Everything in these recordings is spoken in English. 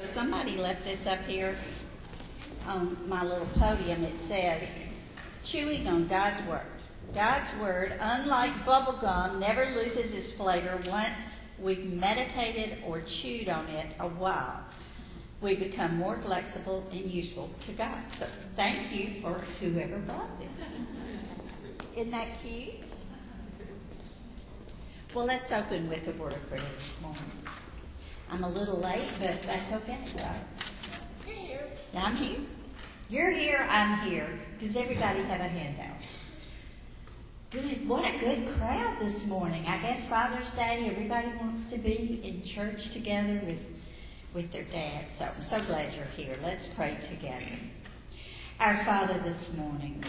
somebody left this up here on my little podium. It says, chewing on God's Word. God's Word, unlike bubble gum, never loses its flavor once we've meditated or chewed on it a while. We become more flexible and useful to God. So thank you for whoever brought this. Isn't that cute? Well, let's open with a word of prayer this morning. I'm a little late, but that's okay, right? You're here. I'm here. You're here, I'm here. Does everybody have a handout? Good. What a good crowd this morning. I guess Father's Day, everybody wants to be in church together with their dad. So I'm so glad you're here. Let's pray together. Our Father, this morning,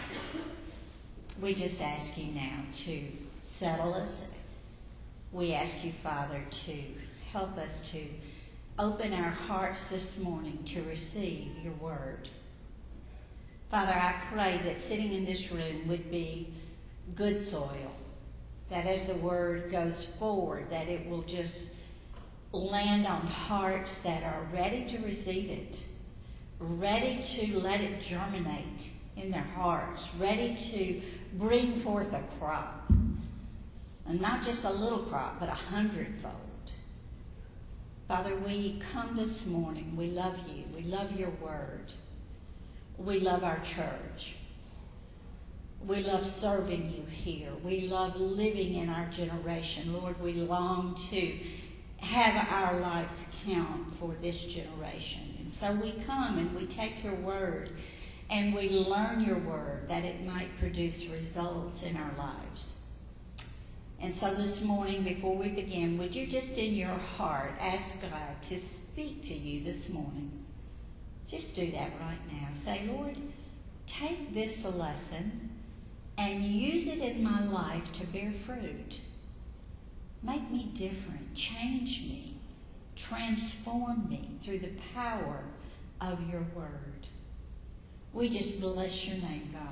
we just ask you now to settle us. We ask you, Father, to help us to open our hearts this morning to receive your word. Father, I pray that sitting in this room would be good soil, that as the word goes forward, that it will just land on hearts that are ready to receive it, ready to let it germinate in their hearts, ready to bring forth a crop. And not just a little crop, but 100-fold. Father, we come this morning. We love you. We love your word. We love our church. We love serving you here. We love living in our generation. Lord, we long to have our lives count for this generation. And so we come and we take your word and we learn your word that it might produce results in our lives. And so this morning, before we begin, would you just in your heart ask God to speak to you this morning? Just do that right now. Say, Lord, take this lesson and use it in my life to bear fruit. Make me different. Change me. Transform me through the power of your word. We just bless your name, God.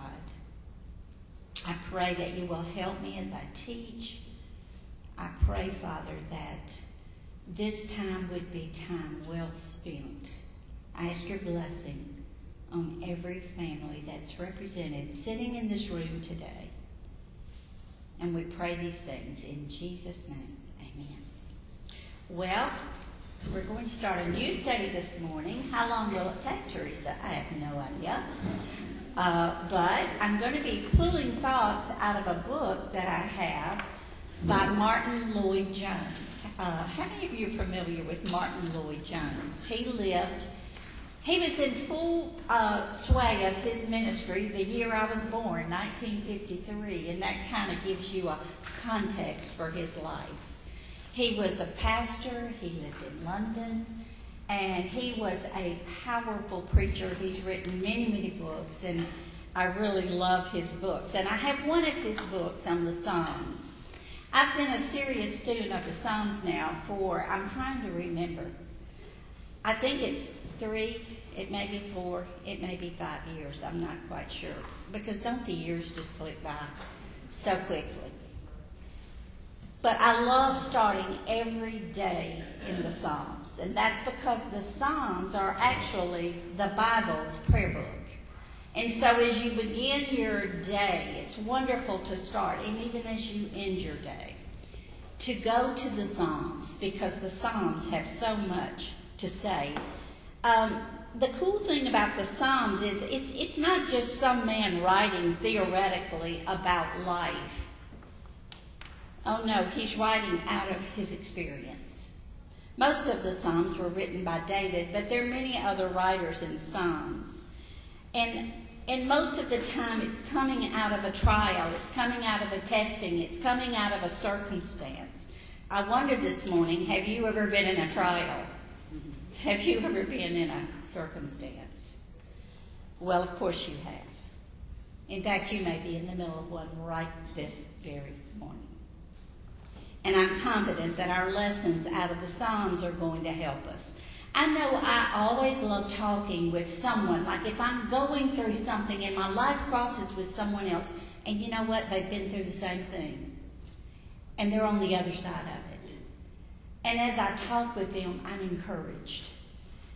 I pray that you will help me as I teach. I pray, Father, that this time would be time well spent. I ask your blessing on every family that's represented sitting in this room today. And we pray these things in Jesus' name. Amen. Well, we're going to start a new study this morning. How long will it take, Teresa? I have no idea. But I'm going to be pulling thoughts out of a book that I have by Martin Lloyd-Jones. How many of you are familiar with Martin Lloyd-Jones? He was in full sway of his ministry the year I was born, 1953, and that kind of gives you a context for his life. He was a pastor. He lived in London. And he was a powerful preacher. He's written many, many books, and I really love his books. And I have one of his books on the Psalms. I've been a serious student of the Psalms now for, I'm trying to remember, I think it's 3, it may be 4, it may be 5 years. I'm not quite sure. Because don't the years just slip by so quickly? But I love starting every day in the Psalms. And that's because the Psalms are actually the Bible's prayer book. And so as you begin your day, it's wonderful to start, and even as you end your day, to go to the Psalms, because the Psalms have so much to say. The cool thing about the Psalms is it's not just some man writing theoretically about life. Oh no, he's writing out of his experience. Most of the Psalms were written by David, but there are many other writers in Psalms. And most of the time it's coming out of a trial, it's coming out of a testing, it's coming out of a circumstance. I wondered this morning, have you ever been in a trial? Have you ever been in a circumstance? Well, of course you have. In fact, you may be in the middle of one right this very morning. And I'm confident that our lessons out of the Psalms are going to help us. I know I always love talking with someone. Like if I'm going through something and my life crosses with someone else, and you know what? They've been through the same thing. And they're on the other side of it. And as I talk with them, I'm encouraged. And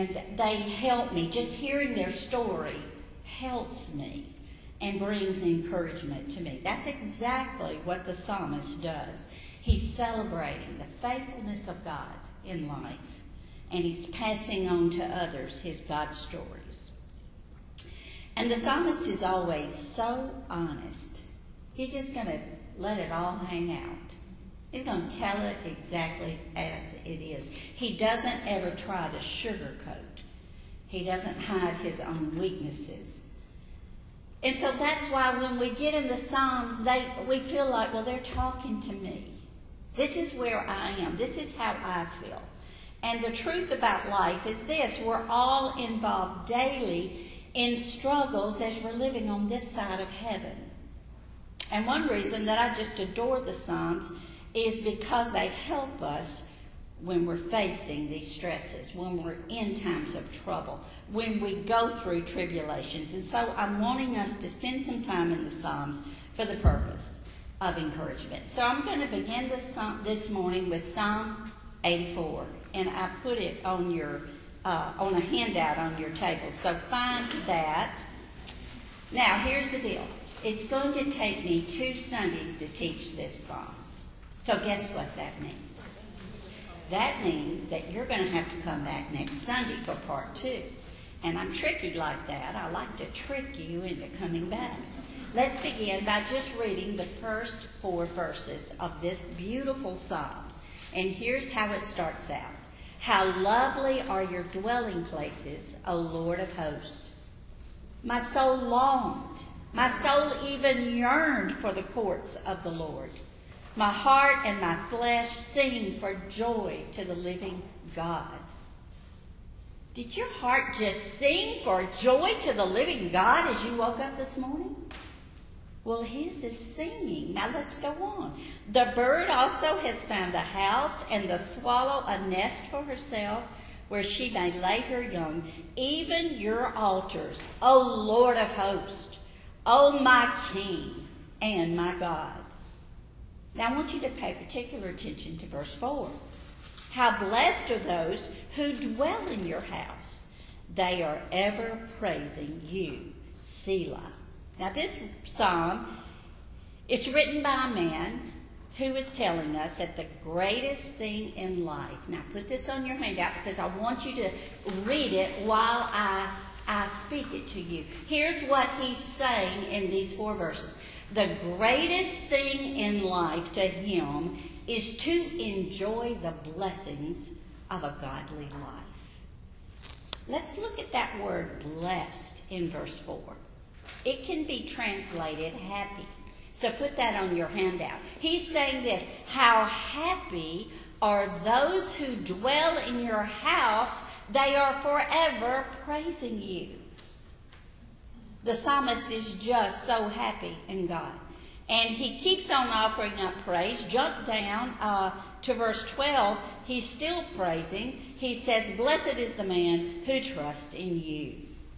and they help me. Just hearing their story helps me and brings encouragement to me. That's exactly what the psalmist does. He's celebrating the faithfulness of God in life, and he's passing on to others his God stories. And the psalmist is always so honest. He's just going to let it all hang out. He's going to tell it exactly as it is. He doesn't ever try to sugarcoat. He doesn't hide his own weaknesses. And so that's why when we get in the Psalms, we feel like, well, they're talking to me. This is where I am. This is how I feel. And the truth about life is this: we're all involved daily in struggles as we're living on this side of heaven. And one reason that I just adore the Psalms is because they help us when we're facing these stresses, when we're in times of trouble, when we go through tribulations. And so I'm wanting us to spend some time in the Psalms for the purpose of encouragement. So I'm going to begin this morning with Psalm 84, and I put it on on a handout on your table. So find that. Now, here's the deal. It's going to take me 2 Sundays to teach this psalm. So guess what that means? That means that you're going to have to come back next Sunday for part 2. And I'm tricky like that. I like to trick you into coming back. Let's begin by just reading the first 4 verses of this beautiful psalm. And here's how it starts out. How lovely are your dwelling places, O Lord of hosts. My soul longed, my soul even yearned for the courts of the Lord. My heart and my flesh sing for joy to the living God. Did your heart just sing for joy to the living God as you woke up this morning? Well, his is singing. Now let's go on. The bird also has found a house, and the swallow a nest for herself, where she may lay her young. Even your altars, O Lord of hosts, O my King and my God. Now I want you to pay particular attention to verse 4. How blessed are those who dwell in your house. They are ever praising you. Selah. Now this psalm is written by a man who is telling us that the greatest thing in life. Now put this on your handout because I want you to read it while I speak it to you. Here's what he's saying in these 4 verses. The greatest thing in life to him is to enjoy the blessings of a godly life. Let's look at that word blessed in verse 4. It can be translated happy. So put that on your handout. He's saying this: how happy are those who dwell in your house, they are forever praising you. The psalmist is just so happy in God. And he keeps on offering up praise. Jump down to verse 12. He's still praising. He says, blessed is the man who trusts in you.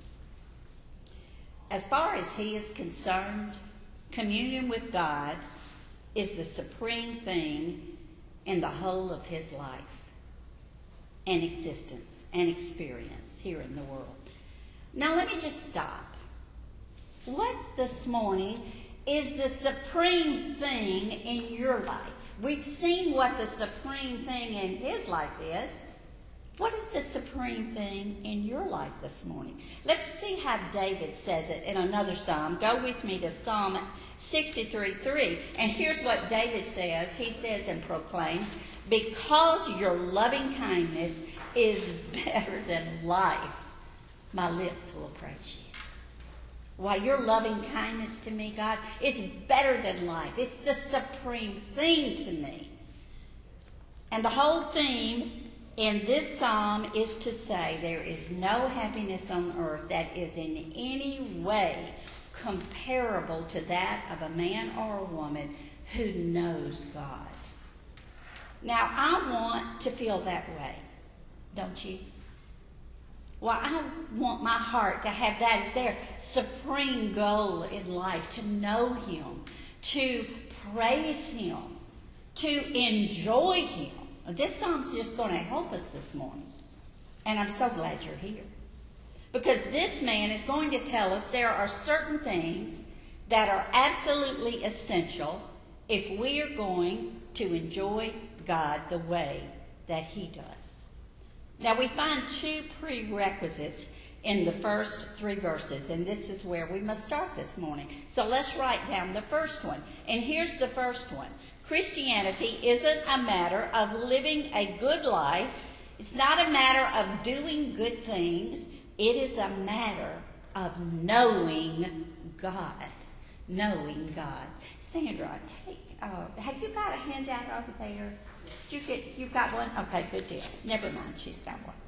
As far as he is concerned, communion with God is the supreme thing in the whole of his life and existence and experience here in the world. Now let me just stop. What this morning is the supreme thing in your life? We've seen what the supreme thing in his life is. What is the supreme thing in your life this morning? Let's see how David says it in another psalm. Go with me to Psalm 63:3. And here's what David says. He says and proclaims, because your loving kindness is better than life, my lips will praise you. Why, your loving kindness to me, God, is better than life. It's the supreme thing to me. And the whole theme in this psalm is to say there is no happiness on earth that is in any way comparable to that of a man or a woman who knows God. Now, I want to feel that way, don't you? Well, I want my heart to have that as their supreme goal in life, to know him, to praise him, to enjoy him. This psalm's just going to help us this morning. And I'm so glad you're here. Because this man is going to tell us there are certain things that are absolutely essential if we are going to enjoy God the way that he does. Now we find two prerequisites in the first 3 verses, and this is where we must start this morning. So let's write down the first one. And here's the first one. Christianity isn't a matter of living a good life. It's not a matter of doing good things. It is a matter of knowing God. Knowing God. Sandra, have you got a handout over there? You've got one? Okay, good deal. Never mind, she's got one.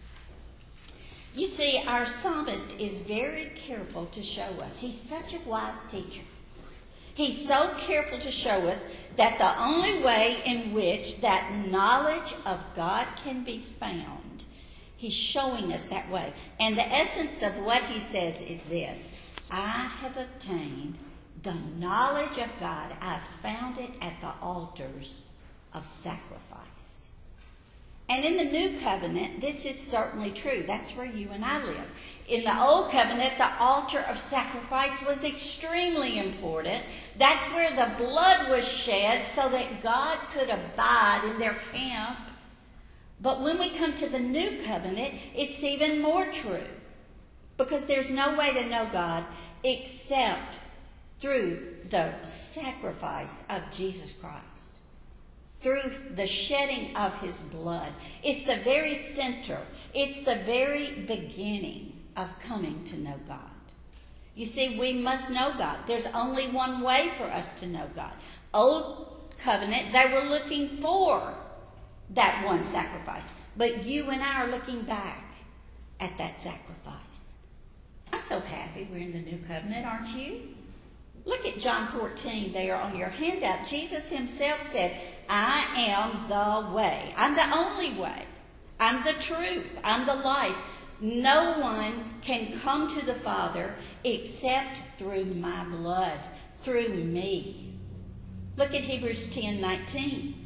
You see, our psalmist is very careful to show us. He's such a wise teacher. He's so careful to show us that the only way in which that knowledge of God can be found, he's showing us that way. And the essence of what he says is this: I have obtained the knowledge of God. I've found it at the altars of sacrifice. And in the new covenant, this is certainly true. That's where you and I live. In the old covenant, the altar of sacrifice was extremely important. That's where the blood was shed so that God could abide in their camp. But when we come to the new covenant, it's even more true. Because there's no way to know God except through the sacrifice of Jesus Christ. Through the shedding of his blood. It's the very center. It's the very beginning of coming to know God. You see, we must know God. There's only one way for us to know God. Old covenant, they were looking for that one sacrifice. But you and I are looking back at that sacrifice. I'm so happy we're in the new covenant, aren't you? Look at John 14 there on your handout. Jesus himself said, I am the way. I'm the only way. I'm the truth. I'm the life. No one can come to the Father except through my blood, through me. Look at Hebrews 10:19.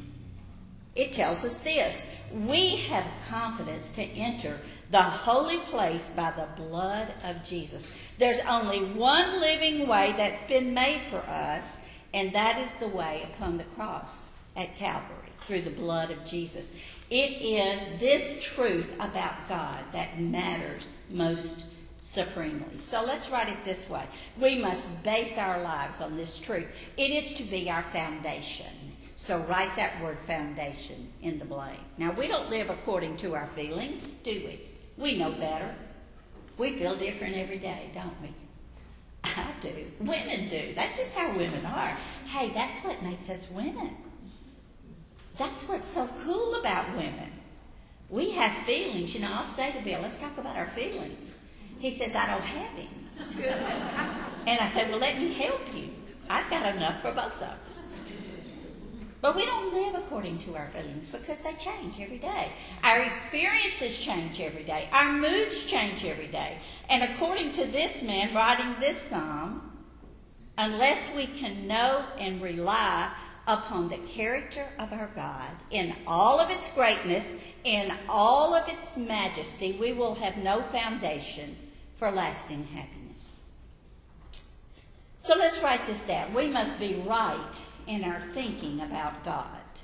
It tells us this: we have confidence to enter the holy place by the blood of Jesus. There's only one living way that's been made for us, and that is the way upon the cross at Calvary, through the blood of Jesus. It is this truth about God that matters most supremely. So let's write it this way. We must base our lives on this truth. It is to be our foundation. So write that word foundation in the blank. Now, we don't live according to our feelings, do we? We know better. We feel different every day, don't we? I do. Women do. That's just how women are. Hey, that's what makes us women. That's what's so cool about women. We have feelings. You know, I'll say to Bill, let's talk about our feelings. He says, I don't have any. And I said, well, let me help you. I've got enough for both of us. But we don't live according to our feelings because they change every day. Our experiences change every day. Our moods change every day. And according to this man writing this psalm, unless we can know and rely upon the character of our God in all of its greatness, in all of its majesty, we will have no foundation for lasting happiness. So let's write this down. We must be right in our thinking about God.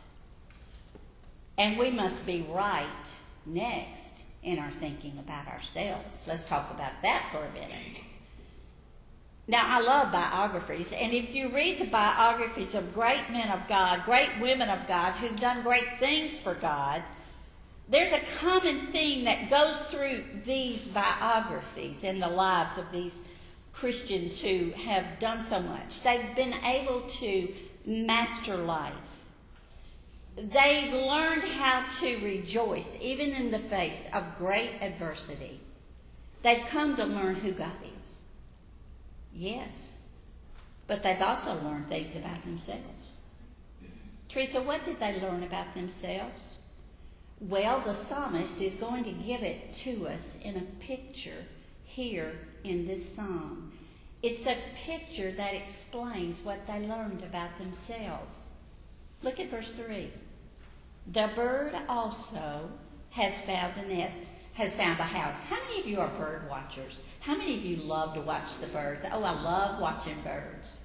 And we must be right next in our thinking about ourselves. Let's talk about that for a minute. Now, I love biographies, and if you read the biographies of great men of God, great women of God who've done great things for God, there's a common theme that goes through these biographies in the lives of these Christians who have done so much. They've been able to master life. They've learned how to rejoice even in the face of great adversity. They've come to learn who God is. Yes, but they've also learned things about themselves. Teresa, what did they learn about themselves? Well, the psalmist is going to give it to us in a picture here in this psalm. It's a picture that explains what they learned about themselves. Look at verse 3. The bird also has found a nest. has found a house. How many of you are bird watchers? How many of you love to watch the birds? Oh, I love watching birds.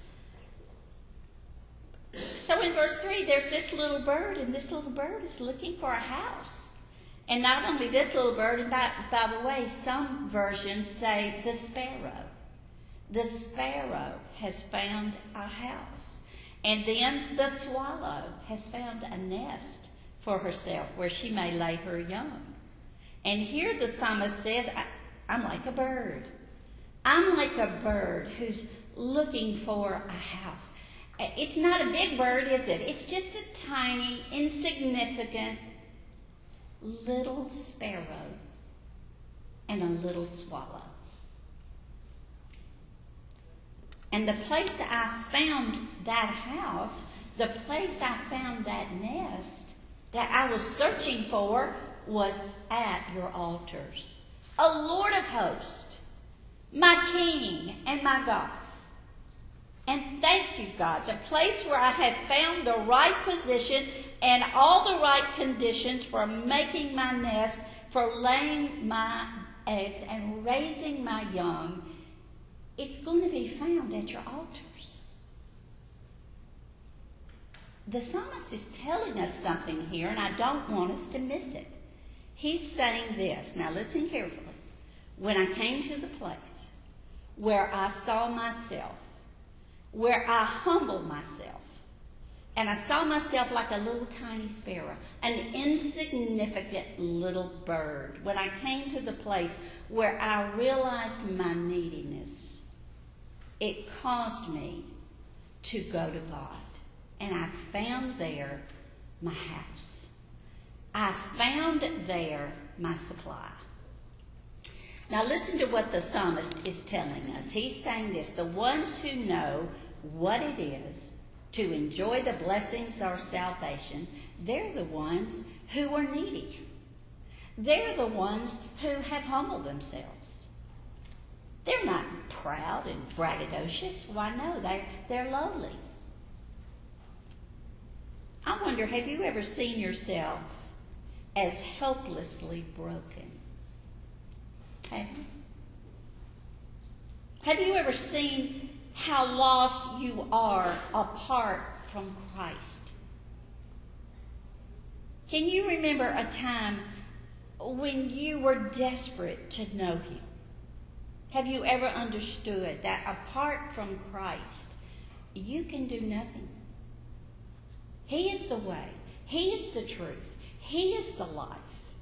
So in verse 3, there's this little bird, and this little bird is looking for a house. And not only this little bird, and by the way, some versions say the sparrow. The sparrow has found a house. And then the swallow has found a nest for herself where she may lay her young. And here the psalmist says, I'm like a bird. I'm like a bird who's looking for a house. It's not a big bird, is it? It's just a tiny, insignificant little sparrow and a little swallow. And the place I found that house, the place I found that nest that I was searching for was at your altars. O Lord of hosts, my King and my God. And thank you, God, the place where I have found the right position and all the right conditions for making my nest, for laying my eggs and raising my young. It's going to be found at your altars. The psalmist is telling us something here, and I don't want us to miss it. He's saying this. Now listen carefully. When I came to the place where I saw myself, where I humbled myself, and I saw myself like a little tiny sparrow, an insignificant little bird. When I came to the place where I realized my neediness, it caused me to go to God. And I found there my house. I found there my supply. Now listen to what the psalmist is telling us. He's saying this: the ones who know what it is to enjoy the blessings of salvation, they're the ones who are needy. They're the ones who have humbled themselves. They're not proud and braggadocious. Why, no, they're lowly. I wonder, have you ever seen yourself as helplessly broken? Have you? Have you ever seen how lost you are apart from Christ? Can you remember a time when you were desperate to know Him? Have you ever understood that apart from Christ, you can do nothing? He is the way. He is the truth. He is the life.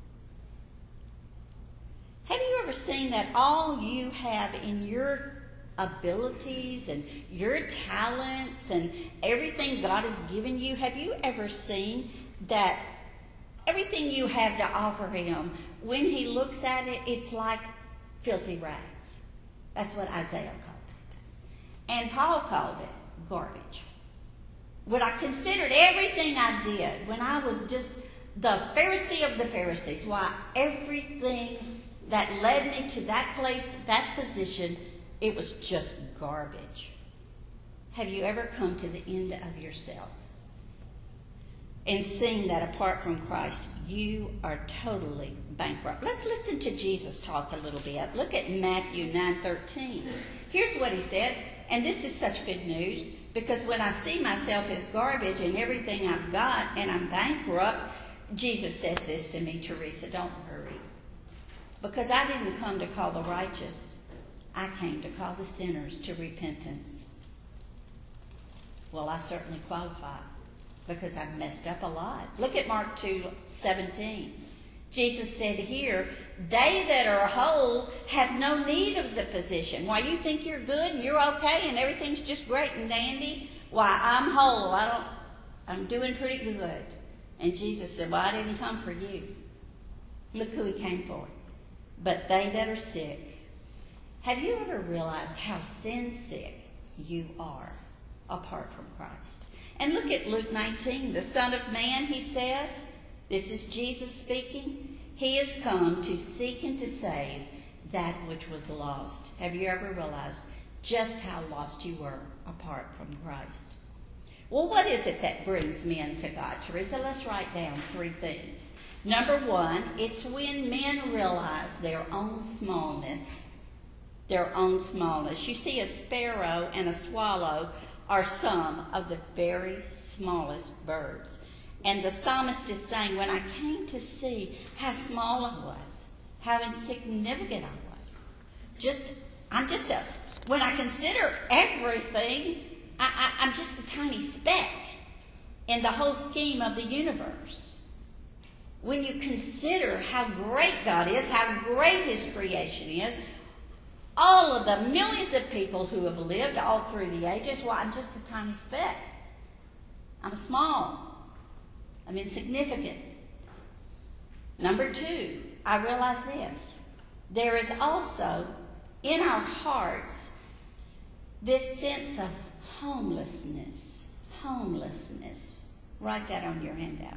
Have you ever seen that all you have in your abilities and your talents and everything God has given you, have you ever seen that everything you have to offer Him, when He looks at it, it's like filthy rags? That's what Isaiah called it. And Paul called it garbage. When I considered everything I did, when I was just the Pharisee of the Pharisees, why, everything that led me to that place, that position, it was just garbage. Have you ever come to the end of yourself and seen that apart from Christ, you are totally bankrupt? Let's listen to Jesus talk a little bit. Look at Matthew 9:13. Here's what He said, and this is such good news, because when I see myself as garbage and everything I've got and I'm bankrupt, Jesus says this to me: Teresa, don't worry. Because I didn't come to call the righteous. I came to call the sinners to repentance. Well, I certainly qualify because I've messed up a lot. Look at Mark 2:17. Jesus said here, they that are whole have no need of the physician. Why, you think you're good and you're okay and everything's just great and dandy? Why, I'm whole. I'm doing pretty good. And Jesus said, well, I didn't come for you. Look who He came for. But they that are sick. Have you ever realized how sin sick you are apart from Christ? And look at Luke 19. The Son of Man, He says, this is Jesus speaking, He has come to seek and to save that which was lost. Have you ever realized just how lost you were apart from Christ? Well, what is it that brings men to God, Teresa? Let's write down 3 things. Number 1, it's when men realize their own smallness. Their own smallness. You see, a sparrow and a swallow are some of the very smallest birds. And the psalmist is saying, when I came to see how small I was, how insignificant I was, when I consider everything, I'm just a tiny speck in the whole scheme of the universe. When you consider how great God is, how great His creation is, all of the millions of people who have lived all through the ages, well, I'm just a tiny speck. I'm small. I'm insignificant. Number 2, I realize this. There is also in our hearts this sense of homelessness. Homelessness. Write that on your handout.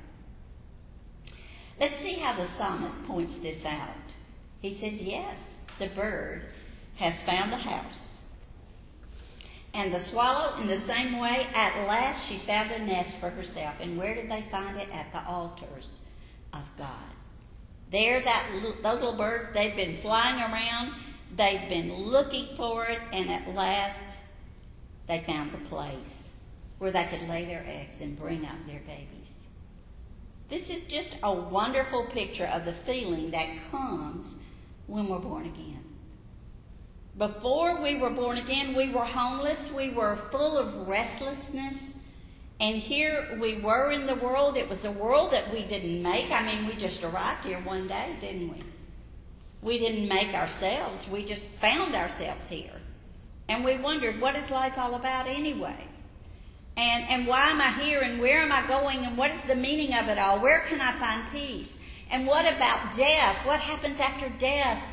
Let's see how the psalmist points this out. He says, yes, the bird has found a house. And the swallow, in the same way, at last she's found a nest for herself. And where did they find it? At the altars of God. There, those little birds, they've been flying around. They've been looking for it. And at last, they found the place where they could lay their eggs and bring up their babies. This is just a wonderful picture of the feeling that comes when we're born again. Before we were born again, we were homeless. We were full of restlessness. And here we were in the world. It was a world that we didn't make. I mean, we just arrived here one day, didn't we? We didn't make ourselves. We just found ourselves here. And we wondered, what is life all about anyway? And why am I here? And where am I going? And what is the meaning of it all? Where can I find peace? And what about death? What happens after death?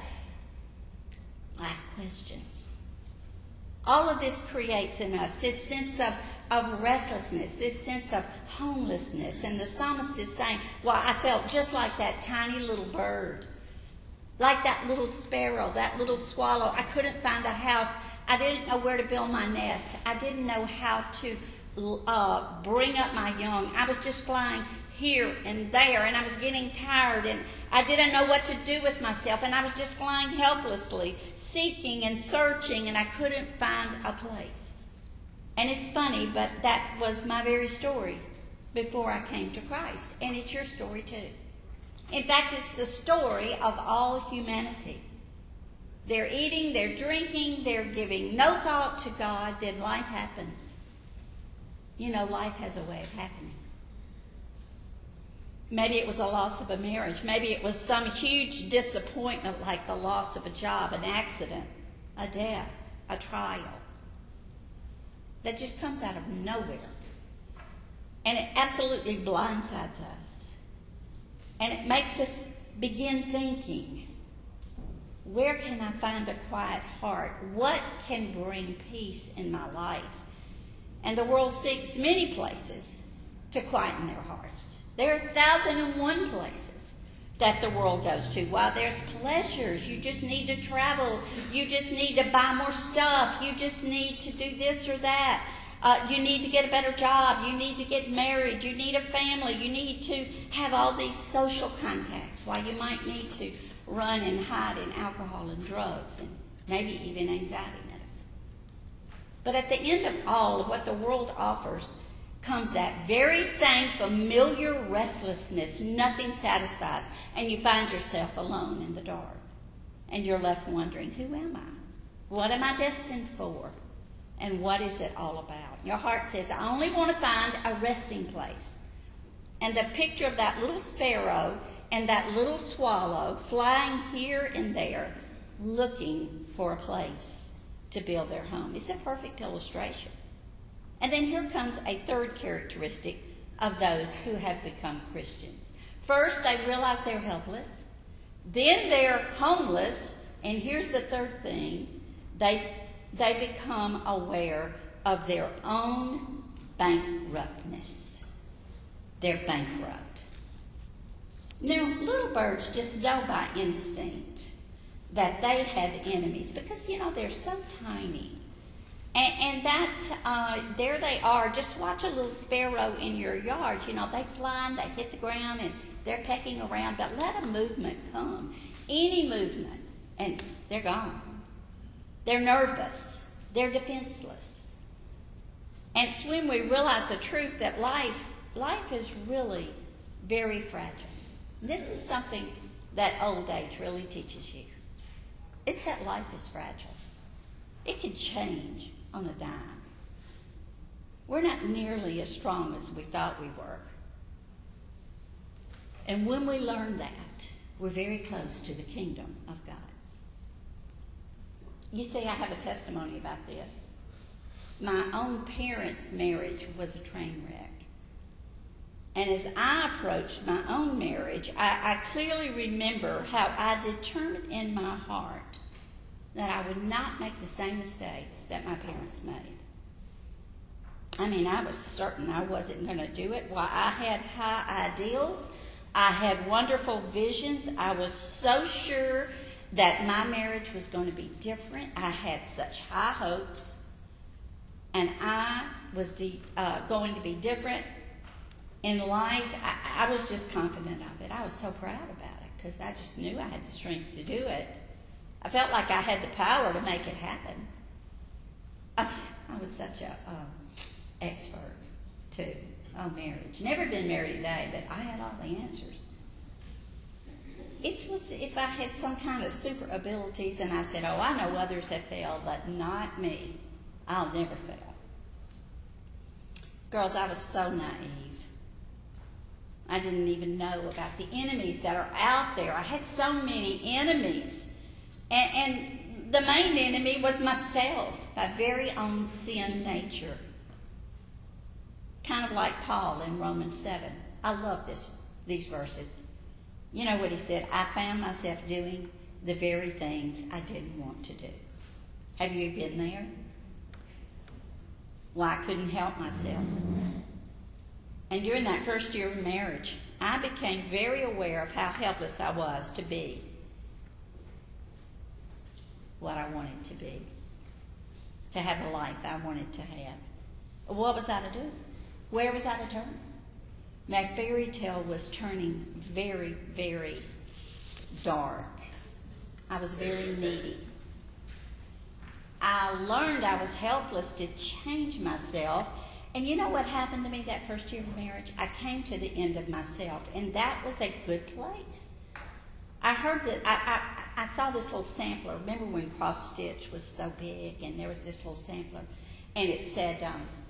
I have questions. All of this creates in us this sense of restlessness, this sense of homelessness. And the psalmist is saying, well, I felt just like that tiny little bird, like that little sparrow, that little swallow. I couldn't find a house. I didn't know where to build my nest. I didn't know how to bring up my young. I was just flying here and there, and I was getting tired, and I didn't know what to do with myself, and I was just flying helplessly, seeking and searching, and I couldn't find a place. And it's funny, but that was my very story before I came to Christ, and it's your story too. In fact, it's the story of all humanity. They're eating, they're drinking, they're giving no thought to God, then life happens. You know, life has a way of happening. Maybe it was a loss of a marriage. Maybe it was some huge disappointment like the loss of a job, an accident, a death, a trial that just comes out of nowhere. And it absolutely blindsides us. And it makes us begin thinking, where can I find a quiet heart? What can bring peace in my life? And the world seeks many places to quieten their hearts. There are 1,001 places that the world goes to. While there's pleasures, you just need to travel. You just need to buy more stuff. You just need to do this or that. You need to get a better job. You need to get married. You need a family. You need to have all these social contacts, while you might need to run and hide in alcohol and drugs and maybe even anxiety medicine. But at the end of all of what the world offers comes that very same familiar restlessness. Nothing satisfies. And you find yourself alone in the dark. And you're left wondering, who am I? What am I destined for? And what is it all about? Your heart says, I only want to find a resting place. And the picture of that little sparrow and that little swallow flying here and there, looking for a place to build their home. It's a perfect illustration. And then here comes a third characteristic of those who have become Christians. First, they realize they're helpless. Then they're homeless. And here's the third thing. They become aware of their own bankruptness. They're bankrupt. Now, little birds just know by instinct that they have enemies because, they're so tiny. And there they are. Just watch a little sparrow in your yard. You know, they fly and they hit the ground and they're pecking around, but let a movement come. Any movement, and they're gone. They're nervous. They're defenseless. And it's when we realize the truth that life is really very fragile. This is something that old age really teaches you. It's that life is fragile. It can change on a dime. We're not nearly as strong as we thought we were. And when we learn that, we're very close to the kingdom of God. You see, I have a testimony about this. My own parents' marriage was a train wreck. And as I approached my own marriage, I clearly remember how I determined in my heart that I would not make the same mistakes that my parents made. I mean, I was certain I wasn't going to do it. While I had high ideals, I had wonderful visions. I was so sure that my marriage was going to be different. I had such high hopes. And I was going to be different in life. I was just confident of it. I was so proud about it because I just knew I had the strength to do it. I felt like I had the power to make it happen. I was such a expert, too, on marriage. Never been married a day, but I had all the answers. It was if I had some kind of super abilities and I said, oh, I know others have failed, but not me. I'll never fail. Girls, I was so naive. I didn't even know about the enemies that are out there. I had so many enemies. And the main enemy was myself, my very own sin nature. Kind of like Paul in Romans 7. I love these verses. You know what he said? I found myself doing the very things I didn't want to do. Have you been there? Well, I couldn't help myself. And during that first year of marriage, I became very aware of how helpless I was to be what I wanted to be, to have the life I wanted to have. What was I to do? Where was I to turn? My fairy tale was turning very, very dark. I was very needy. I learned I was helpless to change myself. And you know what happened to me that first year of marriage? I came to the end of myself, and that was a good place. I heard that, I saw this little sampler. Remember when cross stitch was so big, and there was this little sampler, and it said,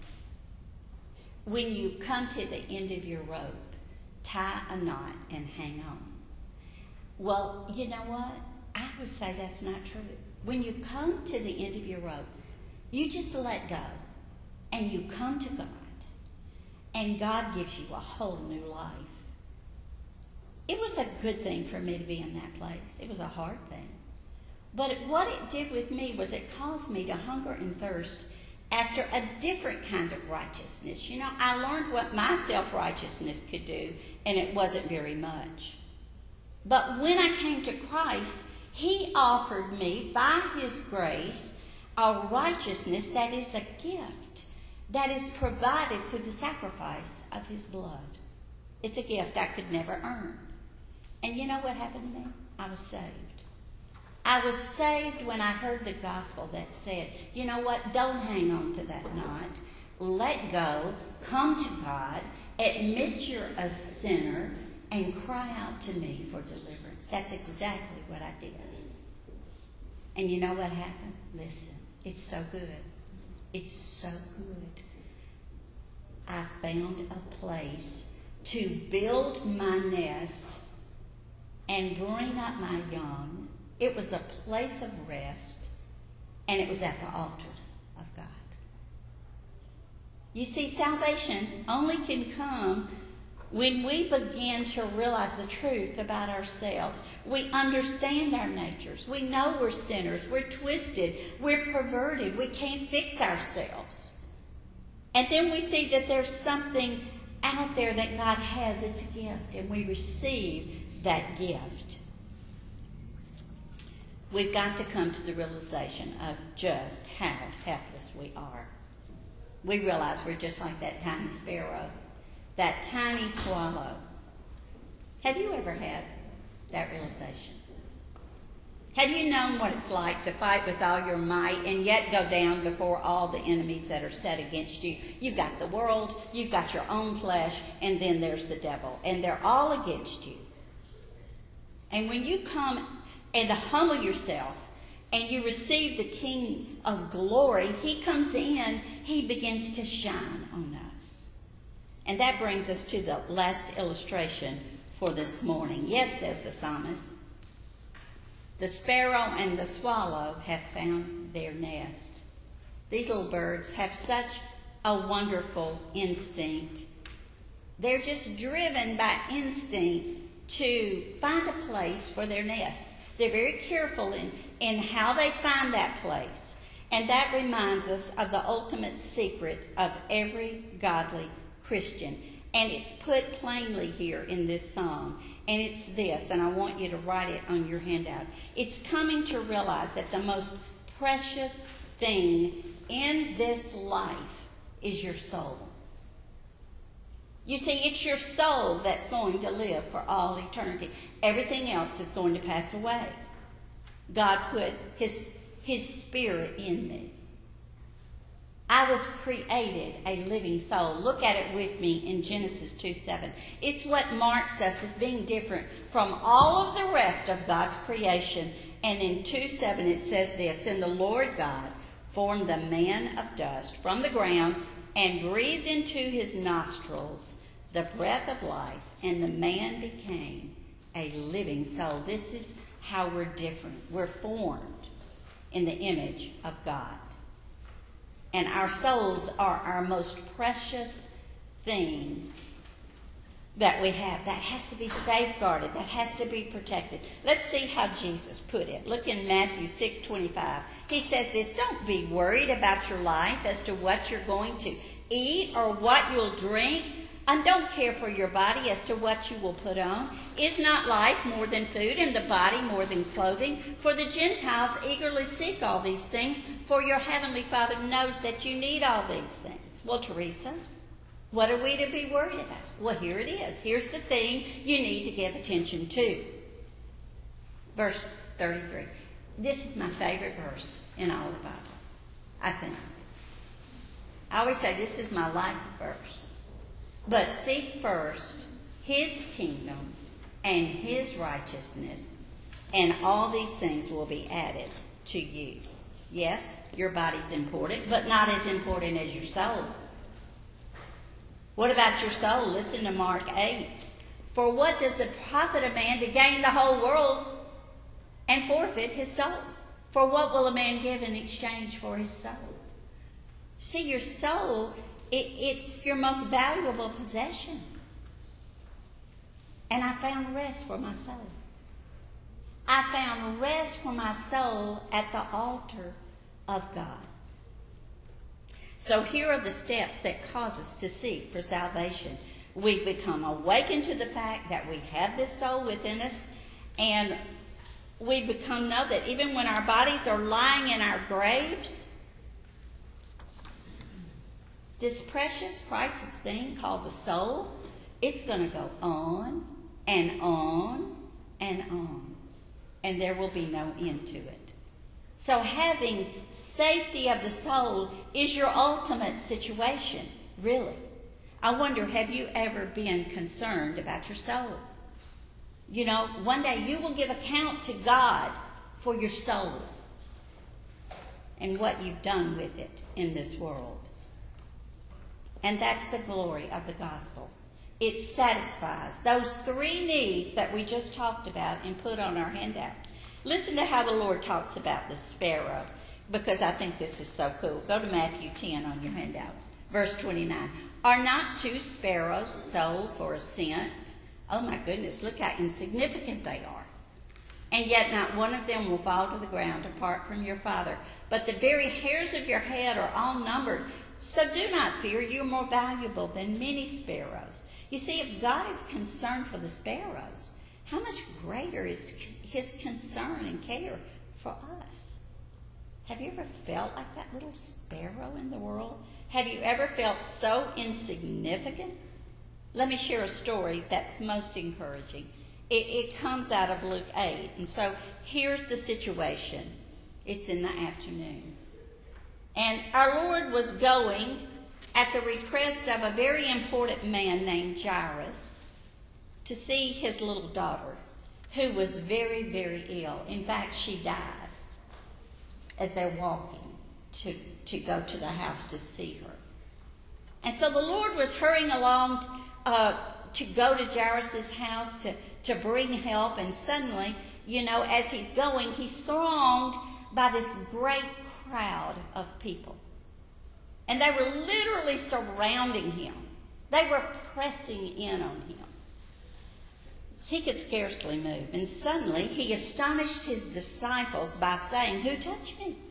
when you come to the end of your rope, tie a knot and hang on. Well, you know what? I would say that's not true. When you come to the end of your rope, you just let go, and you come to God, and God gives you a whole new life. It was a good thing for me to be in that place. It was a hard thing. But what it did with me was it caused me to hunger and thirst after a different kind of righteousness. You know, I learned what my self-righteousness could do, and it wasn't very much. But when I came to Christ, He offered me, by His grace, a righteousness that is a gift, that is provided through the sacrifice of His blood. It's a gift I could never earn. And you know what happened to me? I was saved. I was saved when I heard the gospel that said, you know what, don't hang on to that knot. Let go, come to God, admit you're a sinner, and cry out to me for deliverance. That's exactly what I did. And you know what happened? Listen, it's so good. It's so good. I found a place to build my nest and bring up my young. It was a place of rest, and it was at the altar of God. You see, salvation only can come when we begin to realize the truth about ourselves. We understand our natures. We know we're sinners. We're twisted. We're perverted. We can't fix ourselves. And then we see that there's something out there that God has. It's a gift, and we receive that gift. we've got to come to the realization of just how helpless we are. We realize we're just like that tiny sparrow, that tiny swallow. Have you ever had that realization? Have you known what it's like to fight with all your might and yet go down before all the enemies that are set against you? You've got the world, you've got your own flesh, and then there's the devil. And they're all against you. And when you come and humble yourself and you receive the King of glory, he comes in, he begins to shine on us. And that brings us to the last illustration for this morning. Yes, says the psalmist, the sparrow and the swallow have found their nest. These little birds have such a wonderful instinct. They're just driven by instinct to find a place for their nest. They're very careful in how they find that place. And that reminds us of the ultimate secret of every godly Christian. And it's put plainly here in this psalm. And it's this, and I want you to write it on your handout. It's coming to realize that the most precious thing in this life is your soul. You see, it's your soul that's going to live for all eternity. Everything else is going to pass away. God put His Spirit in me. I was created a living soul. Look at it with me in Genesis 2:7. It's what marks us as being different from all of the rest of God's creation. And in 2:7 it says this, "Then the Lord God formed the man of dust from the ground and breathed into his nostrils the breath of life, and the man became a living soul." This is how we're different. We're formed in the image of God. And our souls are our most precious thing that we have. That has to be safeguarded. That has to be protected. Let's see how Jesus put it. Look in Matthew 6:25. He says this, "Don't be worried about your life as to what you're going to eat or what you'll drink. And don't care for your body as to what you will put on. Is not life more than food and the body more than clothing? For the Gentiles eagerly seek all these things, for your heavenly Father knows that you need all these things." Well, Teresa, what are we to be worried about? Well, here it is. Here's the thing you need to give attention to. Verse 33. This is my favorite verse in all the Bible, I think. I always say this is my life verse. "But seek first His kingdom and His righteousness, and all these things will be added to you." Yes, your body's important, but not as important as your soul. What about your soul? Listen to Mark 8. "For what does it profit a man to gain the whole world and forfeit his soul? For what will a man give in exchange for his soul?" See, your soul, it's your most valuable possession. And I found rest for my soul. I found rest for my soul at the altar of God. So here are the steps that cause us to seek for salvation. We become awakened to the fact that we have this soul within us, and we become know that even when our bodies are lying in our graves, this precious, priceless thing called the soul, it's going to go on and on and on. And there will be no end to it. So having safety of the soul is your ultimate situation, really. I wonder, have you ever been concerned about your soul? You know, one day you will give account to God for your soul and what you've done with it in this world. And that's the glory of the gospel. It satisfies those three needs that we just talked about and put on our handout. Listen to how the Lord talks about the sparrow, because I think this is so cool. Go to Matthew 10 on your handout. Verse 29. "Are not 2 sparrows sold for a cent?" Oh my goodness, look how insignificant they are. "And yet not one of them will fall to the ground apart from your Father. But the very hairs of your head are all numbered. So do not fear, you are more valuable than many sparrows." You see, if God is concerned for the sparrows, how much greater is His concern and care for us. Have you ever felt like that little sparrow in the world? Have you ever felt so insignificant? Let me share a story that's most encouraging. It comes out of Luke 8. And so here's the situation. It's in the afternoon. And our Lord was going at the request of a very important man named Jairus to see his little daughter, who was very, very ill. In fact, she died as they're walking to go to the house to see her. And so the Lord was hurrying along to go to Jairus' house to bring help. And suddenly, as he's going, he's thronged by this great crowd of people. And they were literally surrounding him. They were pressing in on him. He could scarcely move. And suddenly he astonished his disciples by saying, "Who touched me?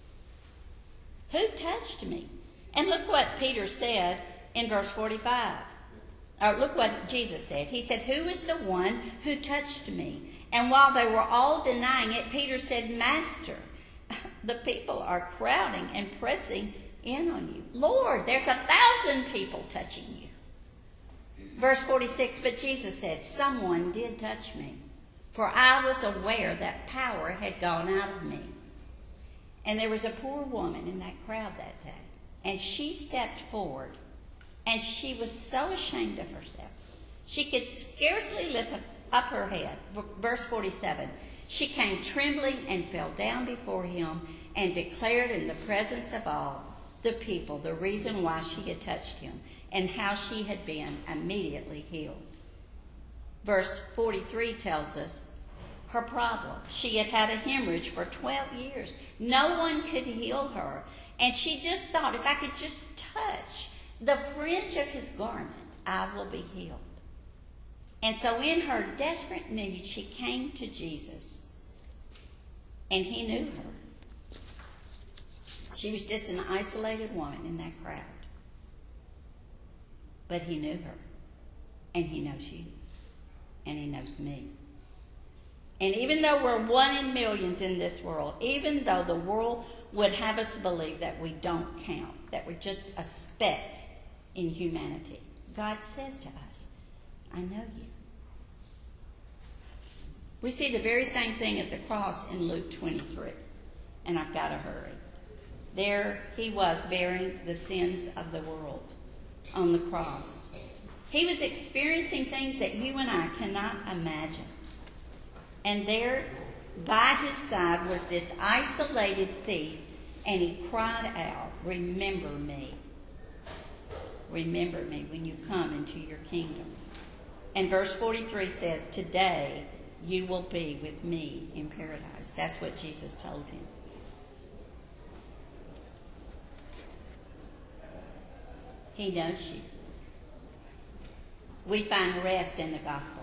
Who touched me?" And look what Peter said in verse 45. Or look what Jesus said. He said, "Who is the one who touched me?" And while they were all denying it, Peter said, "Master, the people are crowding and pressing in on you." "Lord, there's 1,000 people touching you." Verse 46, but Jesus said, "Someone did touch me, for I was aware that power had gone out of me." And there was a poor woman in that crowd that day, and she stepped forward, and she was so ashamed of herself, she could scarcely lift up her head. Verse 47, she came trembling and fell down before him and declared in the presence of all the people the reason why she had touched him and how she had been immediately healed. Verse 43 tells us her problem. She had had a hemorrhage for 12 years. No one could heal her. And she just thought, if I could just touch the fringe of his garment, I will be healed. And so in her desperate need, she came to Jesus. And he knew her. She was just an isolated woman in that crowd. But he knew her. And he knows you. And he knows me. And even though we're one in millions in this world, even though the world would have us believe that we don't count, that we're just a speck in humanity, God says to us, "I know you." We see the very same thing at the cross in Luke 23. And I've got to hurry. There he was bearing the sins of the world on the cross. He was experiencing things that you and I cannot imagine. And there by his side was this isolated thief, and he cried out, "Remember me. Remember me when you come into your kingdom." And verse 43 says, "Today you will be with me in paradise." That's what Jesus told him. He knows you. We find rest in the gospel.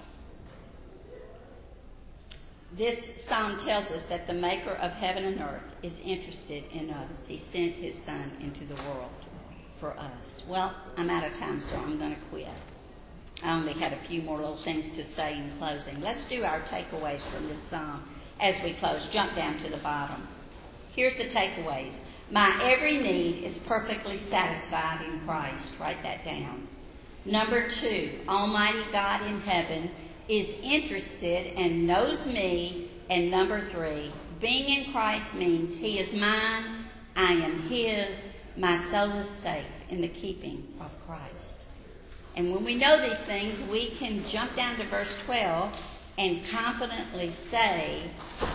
This psalm tells us that the maker of heaven and earth is interested in us. He sent his son into the world for us. Well, I'm out of time, so I'm going to quit. I only had a few more little things to say in closing. Let's do our takeaways from this psalm as we close. Jump down to the bottom. Here's the takeaways. My every need is perfectly satisfied in Christ. Write that down. Number 2, Almighty God in heaven is interested and knows me. And number 3, being in Christ means he is mine, I am his, my soul is safe in the keeping of Christ. And when we know these things, we can jump down to verse 12 and confidently say,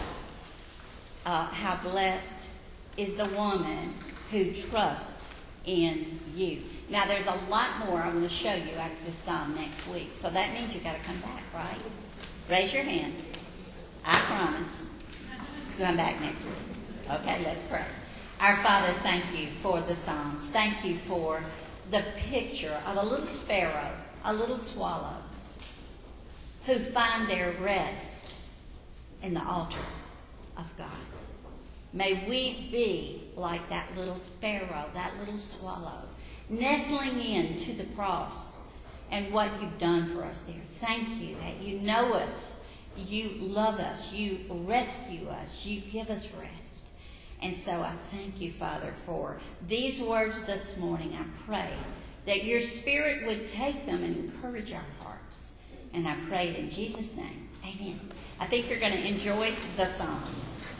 how blessed is the woman who trusts in you. Now, there's a lot more I'm going to show you after this psalm next week. So that means you've got to come back, right? Raise your hand. I promise to come back next week. Okay, let's pray. Our Father, thank you for the psalms. Thank you for the picture of a little sparrow, a little swallow, who find their rest in the altar of God. May we be like that little sparrow, that little swallow, nestling into the cross and what you've done for us there. Thank you that you know us you love us, you rescue us, you give us rest. And so I thank you, Father, for these words this morning. I pray that your Spirit would take them and encourage our hearts. And I pray it in Jesus' name. Amen. I think you're going to enjoy the songs.